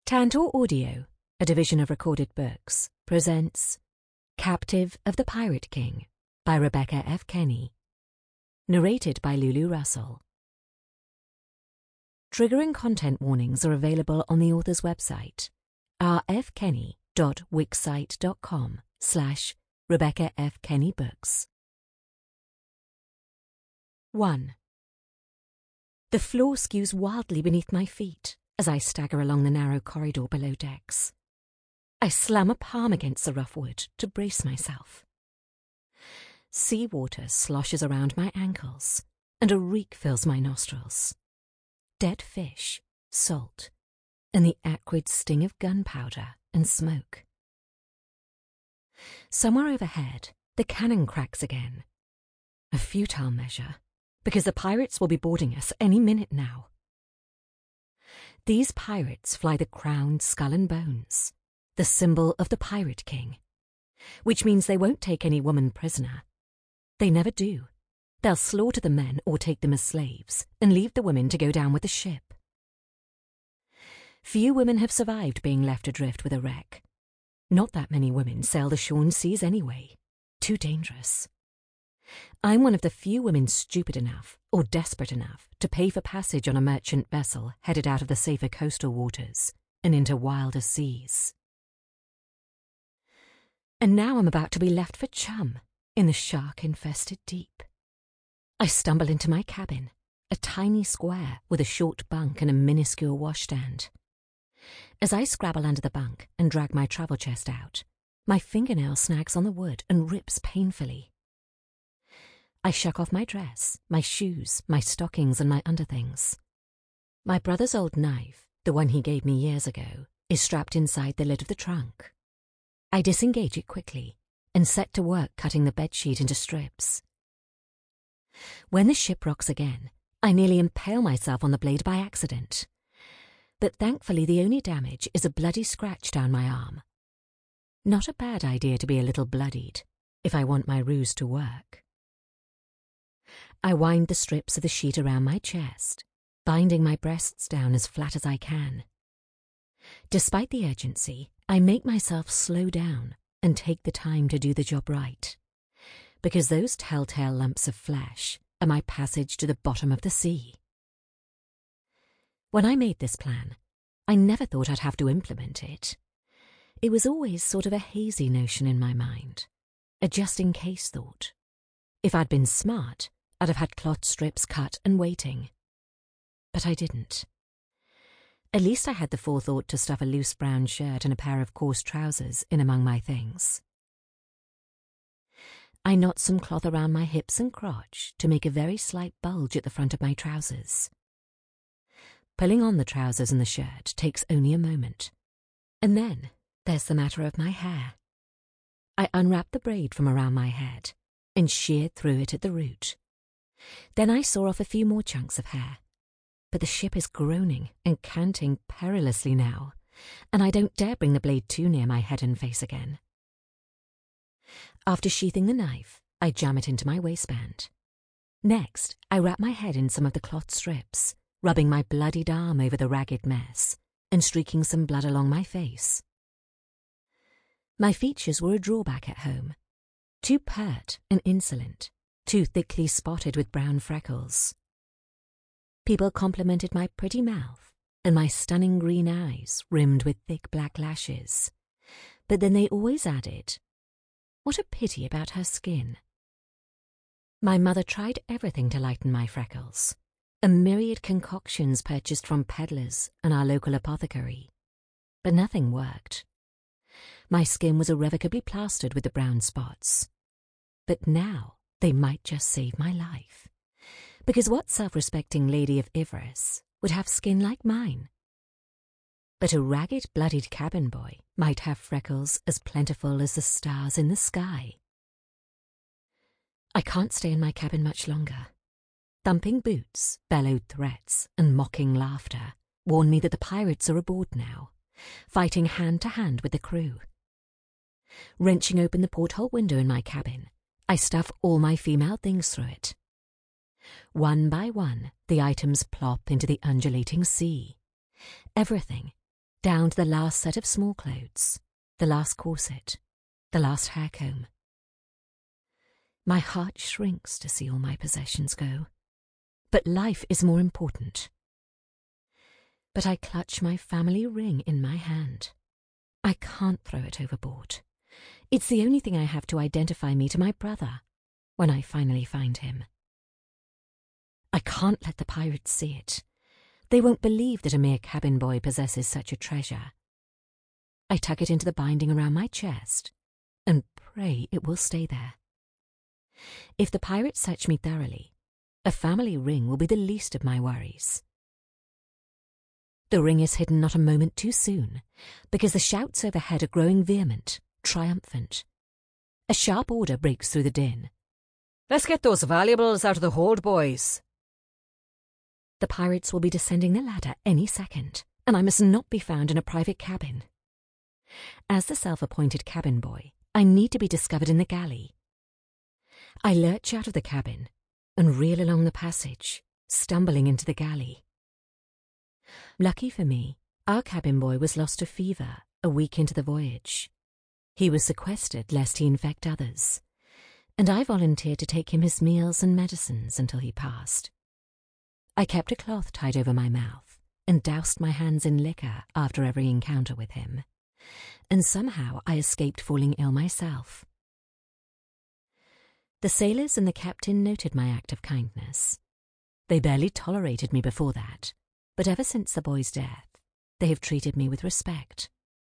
Tantor Audio, a division of Recorded Books, presents Captive of the Pirate King by Rebecca F. Kenny. Narrated by Lulu Russell. Triggering content warnings are available on the author's website, rfkenny.wixsite.com/Rebecca F. Kenny Books. 1. The floor skews wildly beneath my feet as I stagger along the narrow corridor below decks. I slam a palm against the rough wood to brace myself. Seawater sloshes around my ankles, and a reek fills my nostrils. Dead fish, salt, and the acrid sting of gunpowder and smoke. Somewhere overhead, the cannon cracks again. A futile measure, because the pirates will be boarding us any minute now. These pirates fly the crowned skull and bones, the symbol of the Pirate King, which means they won't take any woman prisoner. They never do. They'll slaughter the men or take them as slaves and leave the women to go down with the ship. Few women have survived being left adrift with a wreck. Not that many women sail the shorn seas anyway. Too dangerous. I'm one of the few women stupid enough or desperate enough to pay for passage on a merchant vessel headed out of the safer coastal waters and into wilder seas. And now I'm about to be left for chum in the shark-infested deep. I stumble into my cabin, a tiny square with a short bunk and a minuscule washstand. As I scrabble under the bunk and drag my travel chest out, my fingernail snags on the wood and rips painfully. I shuck off my dress, my shoes, my stockings and my underthings. My brother's old knife, the one he gave me years ago, is strapped inside the lid of the trunk. I disengage it quickly and set to work cutting the bedsheet into strips. When the ship rocks again, I nearly impale myself on the blade by accident. But thankfully the only damage is a bloody scratch down my arm. Not a bad idea to be a little bloodied, if I want my ruse to work. I wind the strips of the sheet around my chest, binding my breasts down as flat as I can. Despite the urgency, I make myself slow down and take the time to do the job right, because those telltale lumps of flesh are my passage to the bottom of the sea. When I made this plan, I never thought I'd have to implement it. It was always sort of a hazy notion in my mind, a just-in-case thought. If I'd been smart, I'd have had cloth strips cut and waiting. But I didn't. At least I had the forethought to stuff a loose brown shirt and a pair of coarse trousers in among my things. I knot some cloth around my hips and crotch to make a very slight bulge at the front of my trousers. Pulling on the trousers and the shirt takes only a moment. And then there's the matter of my hair. I unwrap the braid from around my head and sheared through it at the root. Then I saw off a few more chunks of hair. But the ship is groaning and canting perilously now, and I don't dare bring the blade too near my head and face again. After sheathing the knife, I jam it into my waistband. Next, I wrap my head in some of the cloth strips, rubbing my bloodied arm over the ragged mess and streaking some blood along my face. My features were a drawback at home. Too pert and insolent, too thickly spotted with brown freckles. People complimented my pretty mouth and my stunning green eyes rimmed with thick black lashes, but then they always added, "What a pity about her skin." My mother tried everything to lighten my freckles, a myriad concoctions purchased from peddlers and our local apothecary, but nothing worked. My skin was irrevocably plastered with the brown spots, but now they might just save my life, because what self-respecting lady of Ivros would have skin like mine? But a ragged, bloodied cabin boy might have freckles as plentiful as the stars in the sky. I can't stay in my cabin much longer. Thumping boots, bellowed threats, and mocking laughter warn me that the pirates are aboard now, fighting hand to hand with the crew. Wrenching open the porthole window in my cabin, I stuff all my female things through it. One by one, the items plop into the undulating sea. Everything, down to the last set of small clothes, the last corset, the last hair comb. My heart shrinks to see all my possessions go, but life is more important. But I clutch my family ring in my hand. I can't throw it overboard. It's the only thing I have to identify me to my brother when I finally find him. I can't let the pirates see it. They won't believe that a mere cabin boy possesses such a treasure. I tuck it into the binding around my chest and pray it will stay there. If the pirates search me thoroughly, a family ring will be the least of my worries. The ring is hidden not a moment too soon, because the shouts overhead are growing vehement, triumphant. A sharp order breaks through the din. "Let's get those valuables out of the hold, boys." The pirates will be descending the ladder any second, and I must not be found in a private cabin. As the self-appointed cabin boy, I need to be discovered in the galley. I lurch out of the cabin and reel along the passage, stumbling into the galley. Lucky for me, our cabin boy was lost to fever a week into the voyage. He was sequestered lest he infect others, and I volunteered to take him his meals and medicines until he passed. I kept a cloth tied over my mouth and doused my hands in liquor after every encounter with him, and somehow I escaped falling ill myself. The sailors and the captain noted my act of kindness. They barely tolerated me before that, but ever since the boy's death, they have treated me with respect.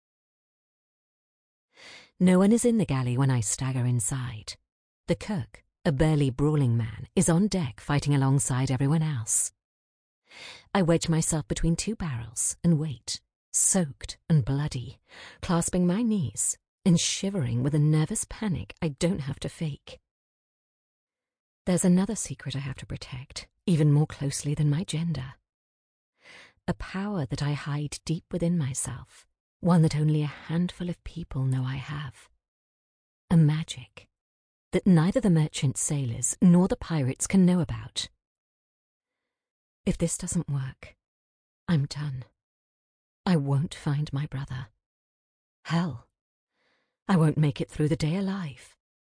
No one is in the galley when I stagger inside. The cook, a burly, brawling man, is on deck fighting alongside everyone else. I wedge myself between two barrels and wait, soaked and bloody, clasping my knees and shivering with a nervous panic I don't have to fake. There's another secret I have to protect, even more closely than my gender. A power that I hide deep within myself, one that only a handful of people know I have. A magic that neither the merchant sailors nor the pirates can know about. If this doesn't work, I'm done. I won't find my brother. Hell, I won't make it through the day alive.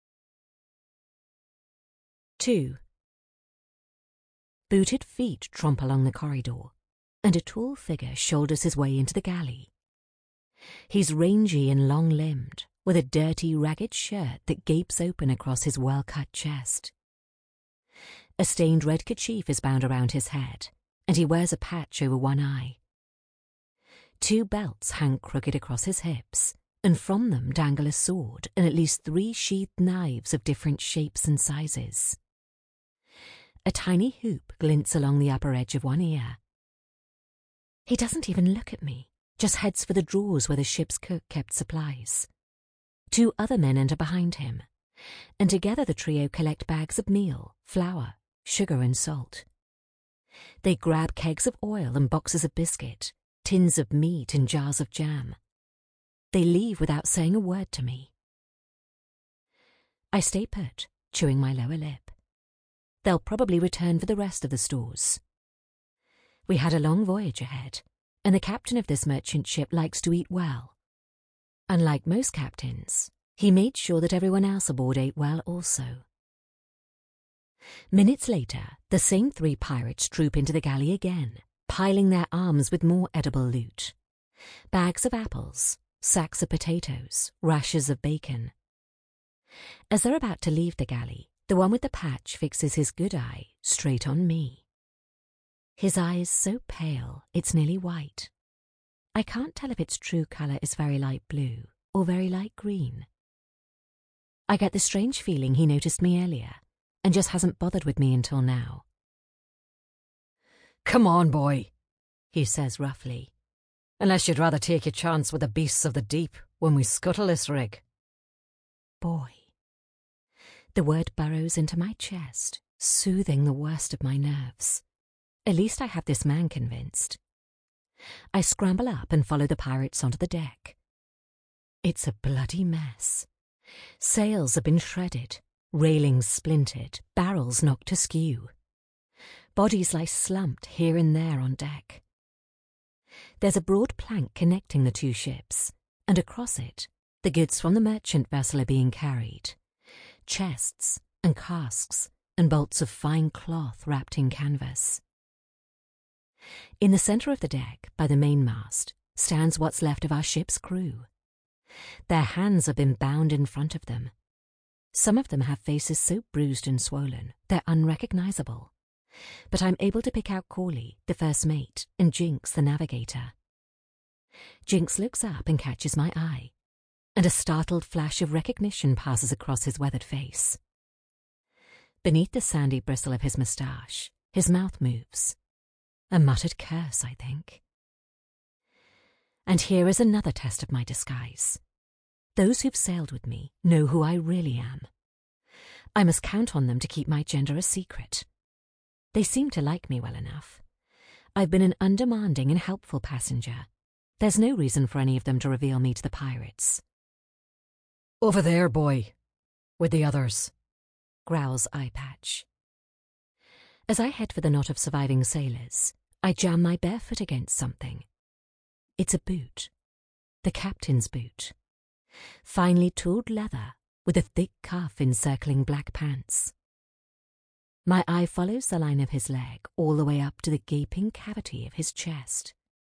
2. Booted feet tromp along the corridor, and a tall figure shoulders his way into the galley. He's rangy and long-limbed, with a dirty, ragged shirt that gapes open across his well-cut chest. A stained red kerchief is bound around his head, and he wears a patch over one eye. 2 belts hang crooked across his hips, and from them dangle a sword and at least 3 sheathed knives of different shapes and sizes. A tiny hoop glints along the upper edge of one ear. He doesn't even look at me, just heads for the drawers where the ship's cook kept supplies. 2 other men enter behind him, and together the trio collect bags of meal, flour, sugar and salt. They grab kegs of oil and boxes of biscuit, tins of meat and jars of jam. They leave without saying a word to me. I stay put, chewing my lower lip. They'll probably return for the rest of the stores. We had a long voyage ahead, and the captain of this merchant ship likes to eat well. Unlike most captains, he made sure that everyone else aboard ate well also. Minutes later, the same 3 pirates troop into the galley again, piling their arms with more edible loot. Bags of apples, sacks of potatoes, rashers of bacon. As they're about to leave the galley, the one with the patch fixes his good eye straight on me. His eye is so pale, it's nearly white. I can't tell if its true colour is very light blue or very light green. I get the strange feeling he noticed me earlier and just hasn't bothered with me until now. "Come on, boy," he says roughly. "Unless you'd rather take your chance with the beasts of the deep when we scuttle this rig." Boy. The word burrows into my chest, soothing the worst of my nerves. At least I have this man convinced. I scramble up and follow the pirates onto the deck. It's a bloody mess. Sails have been shredded, railings splintered, barrels knocked askew. Bodies lie slumped here and there on deck. There's a broad plank connecting the two ships, and across it, the goods from the merchant vessel are being carried. Chests and casks and bolts of fine cloth wrapped in canvas. In the centre of the deck, by the mainmast, stands what's left of our ship's crew. Their hands have been bound in front of them. Some of them have faces so bruised and swollen they're unrecognisable, but I'm able to pick out Corley, the first mate, and Jinx, the navigator. Jinx looks up and catches my eye, and a startled flash of recognition passes across his weathered face. Beneath the sandy bristle of his moustache, his mouth moves. A muttered curse, I think. And here is another test of my disguise. Those who've sailed with me know who I really am. I must count on them to keep my gender a secret. They seem to like me well enough. I've been an undemanding and helpful passenger. There's no reason for any of them to reveal me to the pirates. "Over there, boy, with the others," growls Eye Patch. As I head for the knot of surviving sailors, I jam my bare foot against something. It's a boot. The captain's boot. Finely tooled leather with a thick cuff encircling black pants. My eye follows the line of his leg all the way up to the gaping cavity of his chest.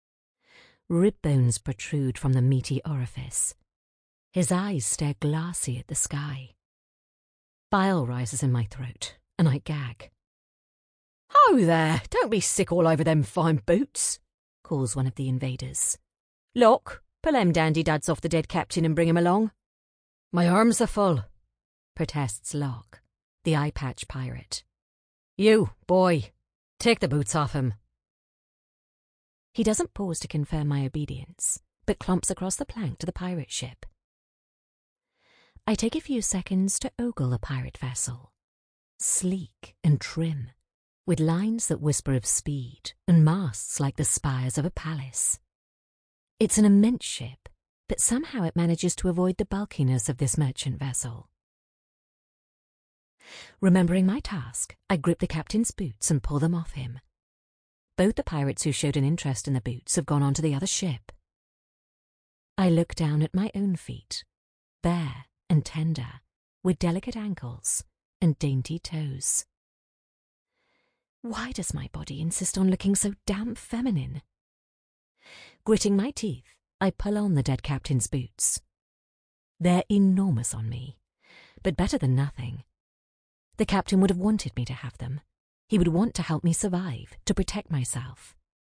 Rib bones protrude from the meaty orifice. His eyes stare glassy at the sky. Bile rises in my throat, and I gag. "Ho there, don't be sick all over them fine boots," calls one of the invaders. "Look, pull them dandy duds off the dead captain and bring him along." "My arms are full," protests Locke, the Eye Patch pirate. "You, boy, take the boots off him." He doesn't pause to confirm my obedience, but clomps across the plank to the pirate ship. I take a few seconds to ogle the pirate vessel. Sleek and trim, with lines that whisper of speed and masts like the spires of a palace. It's an immense ship, but somehow it manages to avoid the bulkiness of this merchant vessel. Remembering my task, I grip the captain's boots and pull them off him. Both the pirates who showed an interest in the boots have gone on to the other ship. I look down at my own feet, bare and tender, with delicate ankles and dainty toes. Why does my body insist on looking so damn feminine? Gritting my teeth, I pull on the dead captain's boots. They're enormous on me, but better than nothing. The captain would have wanted me to have them. He would want to help me survive, to protect myself.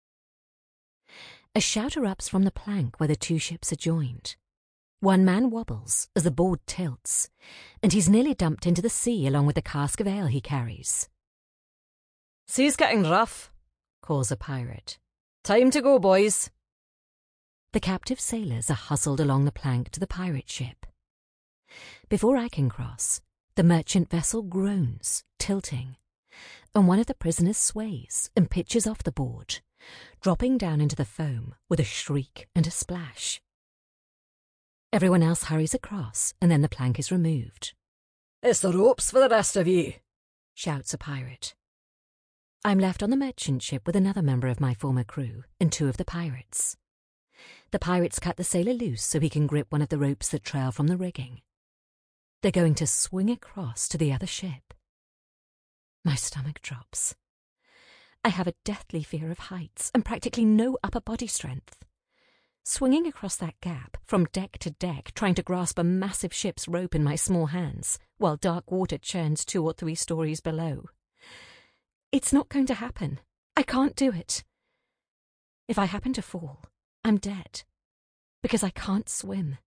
A shout erupts from the plank where the two ships are joined. One man wobbles as the board tilts, and he's nearly dumped into the sea along with the cask of ale he carries. "Sea's getting rough," calls a pirate. "Time to go, boys." The captive sailors are hustled along the plank to the pirate ship. Before I can cross, the merchant vessel groans, tilting, and one of the prisoners sways and pitches off the board, dropping down into the foam with a shriek and a splash. Everyone else hurries across, and then the plank is removed. "It's the ropes for the rest of ye," shouts a pirate. I'm left on the merchant ship with another member of my former crew and two of the pirates. The pirates cut the sailor loose so he can grip one of the ropes that trail from the rigging. They're going to swing across to the other ship. My stomach drops. I have a deathly fear of heights and practically no upper body strength. Swinging across that gap, from deck to deck, trying to grasp a massive ship's rope in my small hands, while dark water churns 2 or 3 stories below. It's not going to happen. I can't do it. If I happen to fall, I'm dead, because I can't swim.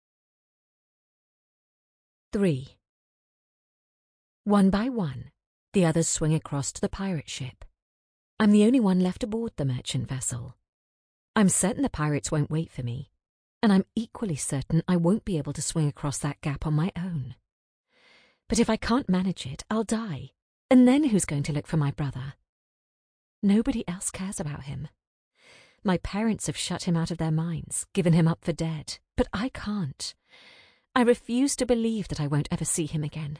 3. One by one, the others swing across to the pirate ship. I'm the only one left aboard the merchant vessel. I'm certain the pirates won't wait for me, and I'm equally certain I won't be able to swing across that gap on my own. But if I can't manage it, I'll die, and then who's going to look for my brother? Nobody else cares about him. My parents have shut him out of their minds, given him up for dead, but I can't. I refuse to believe that I won't ever see him again.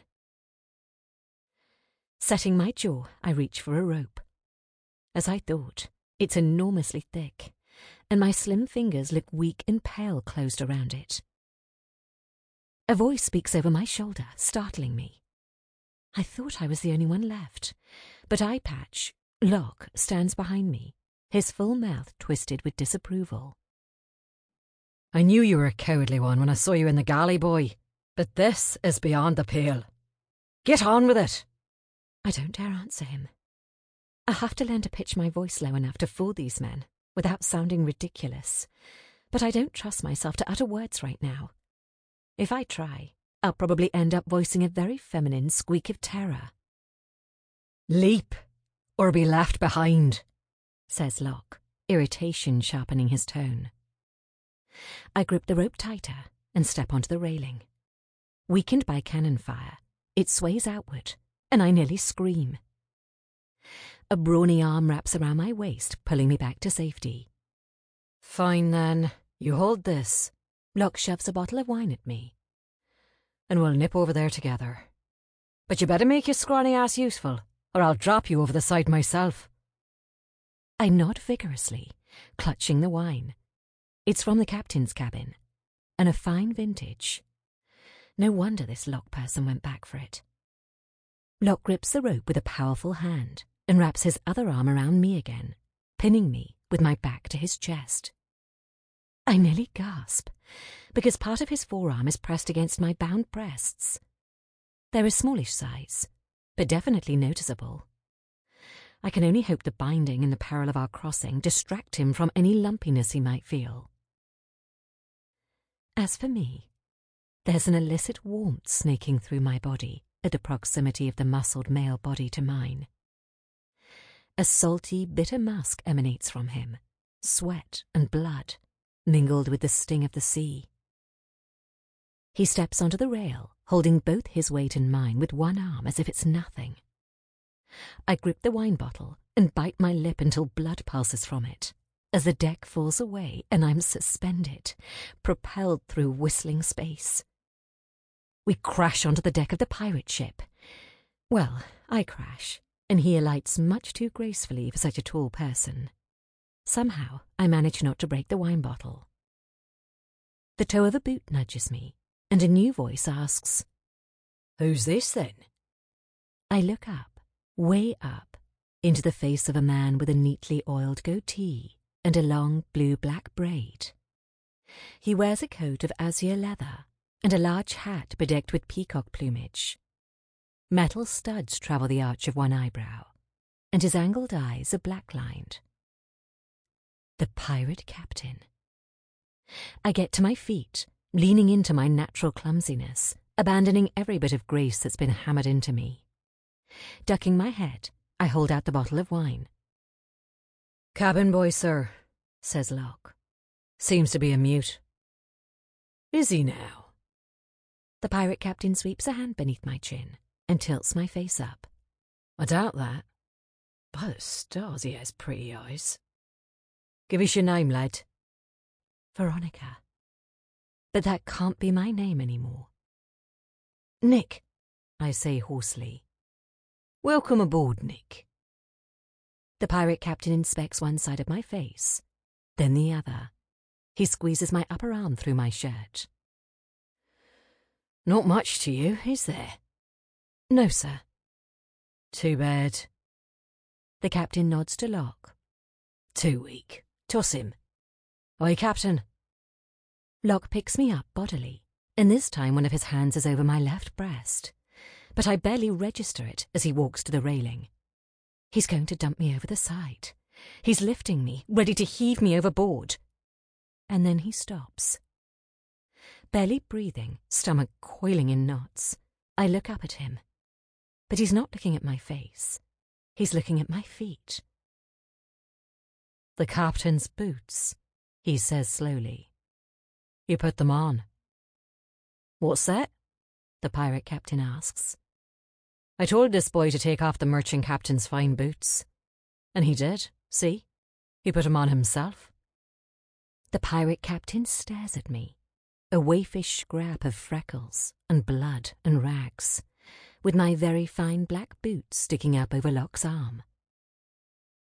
Setting my jaw, I reach for a rope. As I thought, it's enormously thick, and my slim fingers look weak and pale closed around it. A voice speaks over my shoulder, startling me. I thought I was the only one left, but Eye Patch, Locke, stands behind me, his full mouth twisted with disapproval. I knew you were a cowardly one when I saw you in the galley, boy, but this is beyond the pale. Get on with it! I don't dare answer him. I have to learn to pitch my voice low enough to fool these men without sounding ridiculous, but I don't trust myself to utter words right now. If I try, I'll probably end up voicing a very feminine squeak of terror. Leap, or be left behind, says Locke, irritation sharpening his tone. I grip the rope tighter and step onto the railing. Weakened by cannon fire, it sways outward, and I nearly scream. A brawny arm wraps around my waist, pulling me back to safety. Fine then, you hold this. Locke shoves a bottle of wine at me. And we'll nip over there together. But you better make your scrawny ass useful, or I'll drop you over the side myself. I nod vigorously, clutching the wine. It's from the captain's cabin, and a fine vintage. No wonder this Locke person went back for it. Locke grips the rope with a powerful hand and wraps his other arm around me again, pinning me with my back to his chest. I nearly gasp, because part of his forearm is pressed against my bound breasts. They're a smallish size, but definitely noticeable. I can only hope the binding and the peril of our crossing distract him from any lumpiness he might feel. As for me, there's an illicit warmth snaking through my body at the proximity of the muscled male body to mine. A salty, bitter musk emanates from him, sweat and blood, mingled with the sting of the sea. He steps onto the rail, holding both his weight and mine with one arm as if it's nothing. I grip the wine bottle and bite my lip until blood pulses from it, as the deck falls away and I'm suspended, propelled through whistling space. We crash onto the deck of the pirate ship. Well, I crash, and he alights much too gracefully for such a tall person. Somehow, I manage not to break the wine bottle. The toe of a boot nudges me, and a new voice asks, "Who's this, then?" I look up, way up, into the face of a man with a neatly oiled goatee and a long blue-black braid. He wears a coat of azure leather and a large hat bedecked with peacock plumage. Metal studs travel the arch of one eyebrow, and his angled eyes are black-lined. The pirate captain. I get to my feet, leaning into my natural clumsiness, abandoning every bit of grace that's been hammered into me. Ducking my head, I hold out the bottle of wine. "Cabin boy, sir," says Locke. "Seems to be a mute." "Is he now?" The pirate captain sweeps a hand beneath my chin and tilts my face up. "I doubt that. By the stars, he has pretty eyes. Give us your name, lad." Veronica. But that can't be my name anymore. "Nick," I say hoarsely. "Welcome aboard, Nick." The pirate captain inspects one side of my face, then the other. He squeezes my upper arm through my shirt. "Not much to you, is there?" "No, sir." "Too bad." The captain nods to Locke. "Too weak. Toss him." "Aye, Captain." Locke picks me up bodily, and this time one of his hands is over my left breast, but I barely register it as he walks to the railing. He's going to dump me over the side. He's lifting me, ready to heave me overboard. And then he stops. Barely breathing, stomach coiling in knots, I look up at him. But he's not looking at my face. He's looking at my feet. "The captain's boots," he says slowly. "You put them on." "What's that?" the pirate captain asks. "I told this boy to take off the merchant captain's fine boots. And he did, see? He put 'em on himself." The pirate captain stares at me, a waifish scrap of freckles and blood and rags, with my very fine black boots sticking up over Locke's arm.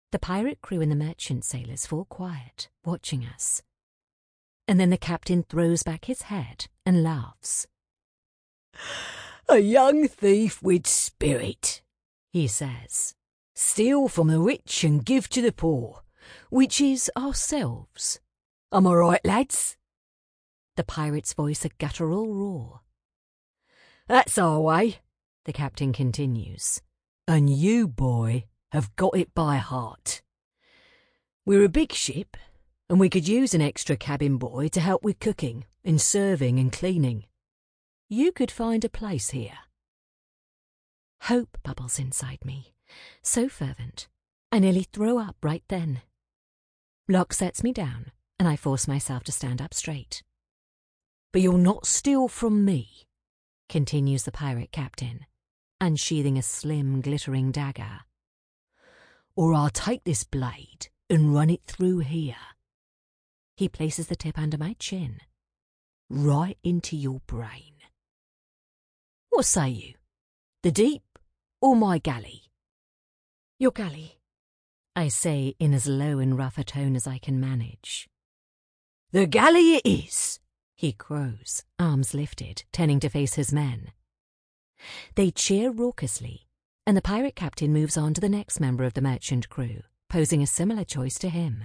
The pirate crew and the merchant sailors fall quiet, watching us. And then the captain throws back his head and laughs. "A young thief with spirit," he says. "Steal from the rich and give to the poor, which is ourselves. Am I right, lads?" The pirate's voice a guttural roar. "That's our way," the captain continues. "And you, boy, have got it by heart. We're a big ship, and we could use an extra cabin boy to help with cooking and serving and cleaning. You could find a place here." Hope bubbles inside me, so fervent, I nearly throw up right then. Locke sets me down, and I force myself to stand up straight. "But you'll not steal from me," continues the pirate captain, unsheathing a slim, glittering dagger. "Or I'll take this blade and run it through here." He places the tip under my chin. "Right into your brain. What say you? The deep or my galley?" "Your galley," I say in as low and rough a tone as I can manage. "The galley it is," he crows, arms lifted, turning to face his men. They cheer raucously, and the pirate captain moves on to the next member of the merchant crew, posing a similar choice to him.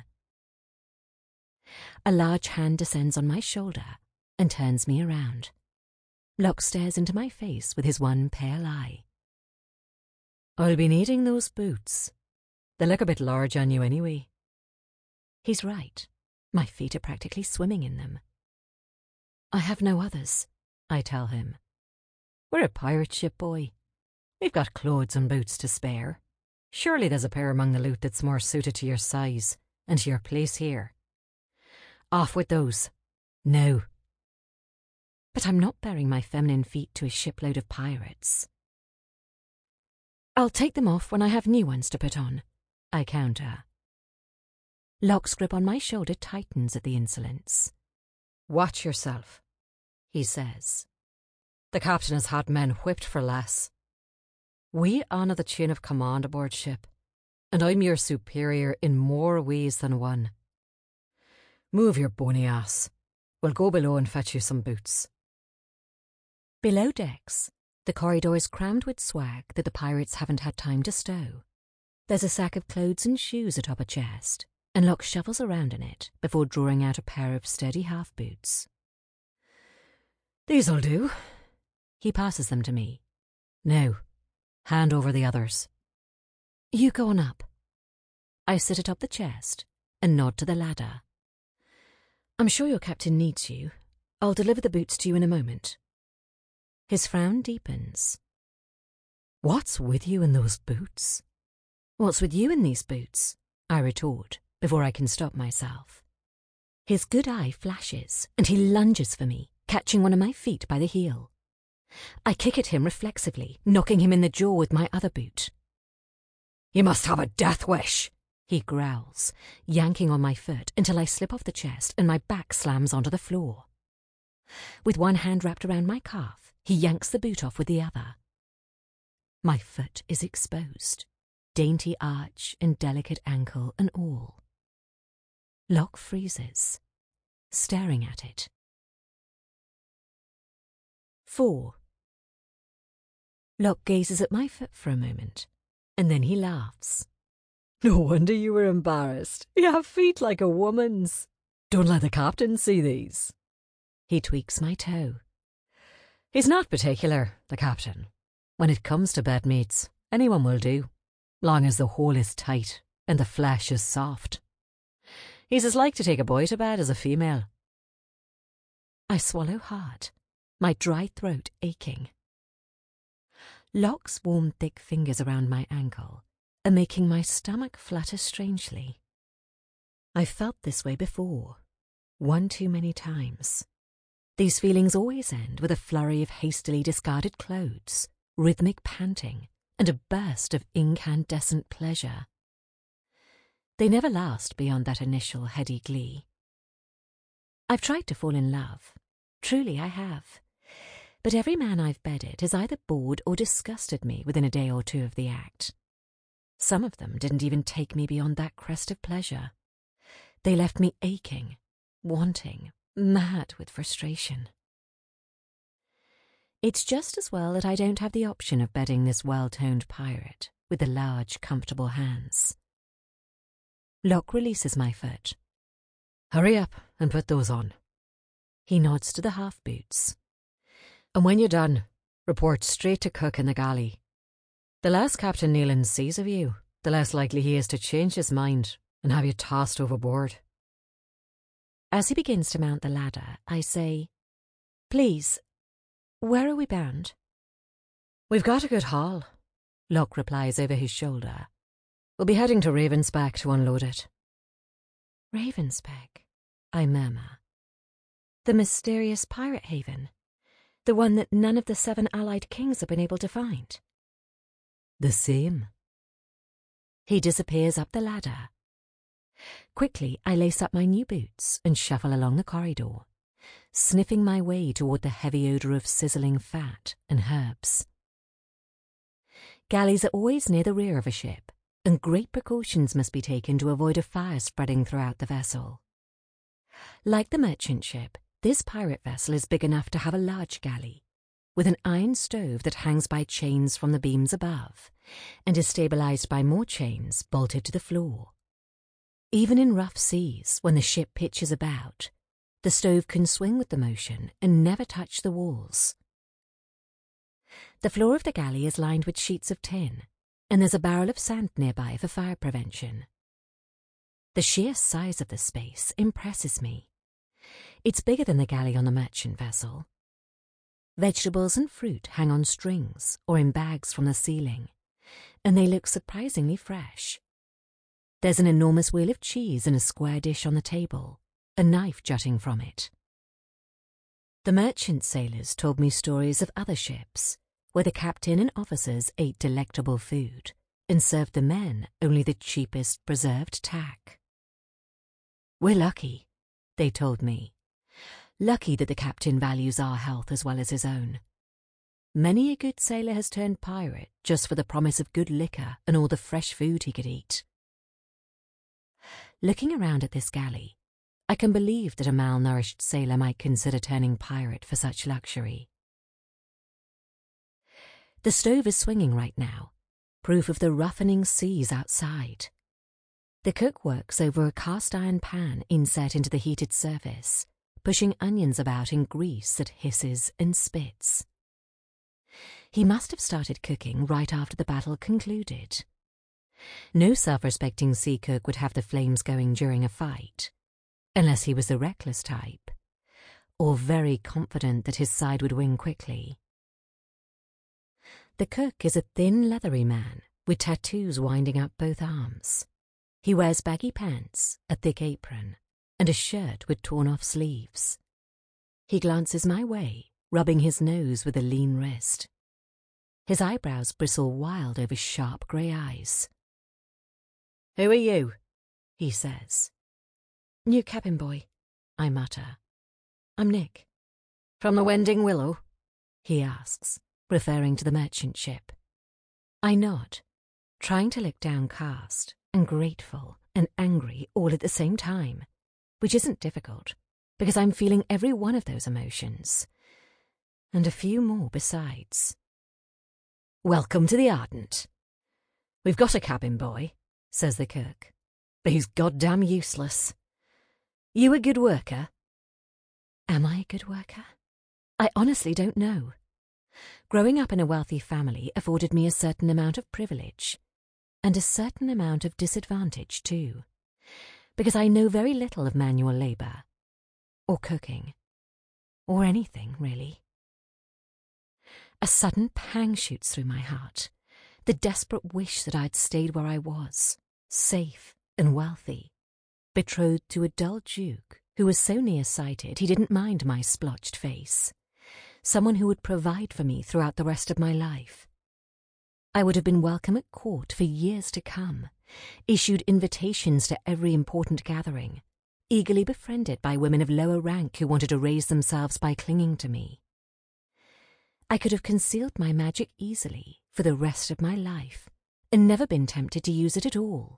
A large hand descends on my shoulder and turns me around. Locke stares into my face with his one pale eye. "I'll be needing those boots. They look a bit large on you anyway." He's right. My feet are practically swimming in them. "I have no others," I tell him. "We're a pirate ship, boy. We've got clothes and boots to spare. Surely there's a pair among the loot that's more suited to your size and to your place here. Off with those. Now." But I'm not bearing my feminine feet to a shipload of pirates. "I'll take them off when I have new ones to put on," I counter. Locke's grip on my shoulder tightens at the insolence. "Watch yourself," he says. "The captain has had men whipped for less. We honour the chain of command aboard ship, and I'm your superior in more ways than one. Move your bony ass. We'll go below and fetch you some boots." Below decks, the corridor's crammed with swag that the pirates haven't had time to stow. There's a sack of clothes and shoes atop a chest, and Locke shuffles around in it before drawing out a pair of sturdy half-boots. "These'll do." He passes them to me. "Now, hand over the others." "You go on up." I sit atop the chest and nod to the ladder. "I'm sure your captain needs you. I'll deliver the boots to you in a moment." His frown deepens. "What's with you in those boots?" "What's with you in these boots?" I retort, before I can stop myself. His good eye flashes, and he lunges for me, catching one of my feet by the heel. I kick at him reflexively, knocking him in the jaw with my other boot. "You must have a death wish," he growls, yanking on my foot until I slip off the chest and my back slams onto the floor. With one hand wrapped around my calf, he yanks the boot off with the other. My foot is exposed, dainty arch and delicate ankle and all. Locke freezes, staring at it. 4. Locke gazes at my foot for a moment, and then he laughs. "No wonder you were embarrassed. You have feet like a woman's. Don't let the captain see these." He tweaks my toe. "He's not particular, the captain. When it comes to bed mates, anyone will do, long as the hole is tight and the flesh is soft. He's as like to take a boy to bed as a female." I swallow hard, my dry throat aching. Locke's warm, thick fingers around my ankle are making my stomach flutter strangely. I've felt this way before, one too many times. These feelings always end with a flurry of hastily discarded clothes, rhythmic panting, and a burst of incandescent pleasure. They never last beyond that initial heady glee. I've tried to fall in love. Truly I have. But every man I've bedded has either bored or disgusted me within a day or two of the act. Some of them didn't even take me beyond that crest of pleasure. They left me aching, wanting, mad with frustration. It's just as well that I don't have the option of bedding this well-toned pirate with the large, comfortable hands. Locke releases my foot. Hurry up and put those on. He nods to the half-boots. And when you're done, report straight to Cook in the galley. The less Captain Nealon sees of you, the less likely he is to change his mind and have you tossed overboard. As he begins to mount the ladder, I say, "Please, where are we bound?" "We've got a good haul," Locke replies over his shoulder. "We'll be heading to Ravenspeck to unload it." Ravenspeck, I murmur. The mysterious pirate haven. The one that none of the 7 allied kings have been able to find. The same. He disappears up the ladder. Quickly, I lace up my new boots and shuffle along the corridor, sniffing my way toward the heavy odour of sizzling fat and herbs. Galleys are always near the rear of a ship, and great precautions must be taken to avoid a fire spreading throughout the vessel. Like the merchant ship, this pirate vessel is big enough to have a large galley, with an iron stove that hangs by chains from the beams above, and is stabilised by more chains bolted to the floor. Even in rough seas, when the ship pitches about, the stove can swing with the motion and never touch the walls. The floor of the galley is lined with sheets of tin, and there's a barrel of sand nearby for fire prevention. The sheer size of the space impresses me. It's bigger than the galley on the merchant vessel. Vegetables and fruit hang on strings or in bags from the ceiling, and they look surprisingly fresh. There's an enormous wheel of cheese in a square dish on the table, a knife jutting from it. The merchant sailors told me stories of other ships, where the captain and officers ate delectable food and served the men only the cheapest preserved tack. "We're lucky," they told me. "Lucky that the captain values our health as well as his own. Many a good sailor has turned pirate just for the promise of good liquor and all the fresh food he could eat." Looking around at this galley, I can believe that a malnourished sailor might consider turning pirate for such luxury. The stove is swinging right now, proof of the roughening seas outside. The cook works over a cast-iron pan inset into the heated surface, pushing onions about in grease that hisses and spits. He must have started cooking right after the battle concluded. No self-respecting sea cook would have the flames going during a fight, unless he was the reckless type, or very confident that his side would win quickly. The cook is a thin, leathery man with tattoos winding up both arms. He wears baggy pants, a thick apron, and a shirt with torn-off sleeves. He glances my way, rubbing his nose with a lean wrist. His eyebrows bristle wild over sharp grey eyes. "Who are you?" he says. "New cabin boy," I mutter. "I'm Nick." "From the Wending Willow?" he asks, referring to the merchant ship. I nod, trying to look downcast and grateful and angry all at the same time, which isn't difficult, because I'm feeling every one of those emotions, and a few more besides. "Welcome to the Ardent. We've got a cabin boy," says the cook, "but he's goddamn useless. You a good worker?" Am I a good worker? I honestly don't know. Growing up in a wealthy family afforded me a certain amount of privilege, and a certain amount of disadvantage too, because I know very little of manual labour, or cooking, or anything really. A sudden pang shoots through my heart, the desperate wish that I'd stayed where I was, safe and wealthy, betrothed to a dull duke who was so near-sighted he didn't mind my splotched face, someone who would provide for me throughout the rest of my life. I would have been welcome at court for years to come, issued invitations to every important gathering, eagerly befriended by women of lower rank who wanted to raise themselves by clinging to me. I could have concealed my magic easily for the rest of my life and never been tempted to use it at all.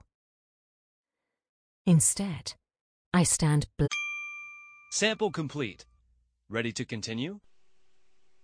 Instead, I stand Sample complete. Ready to continue?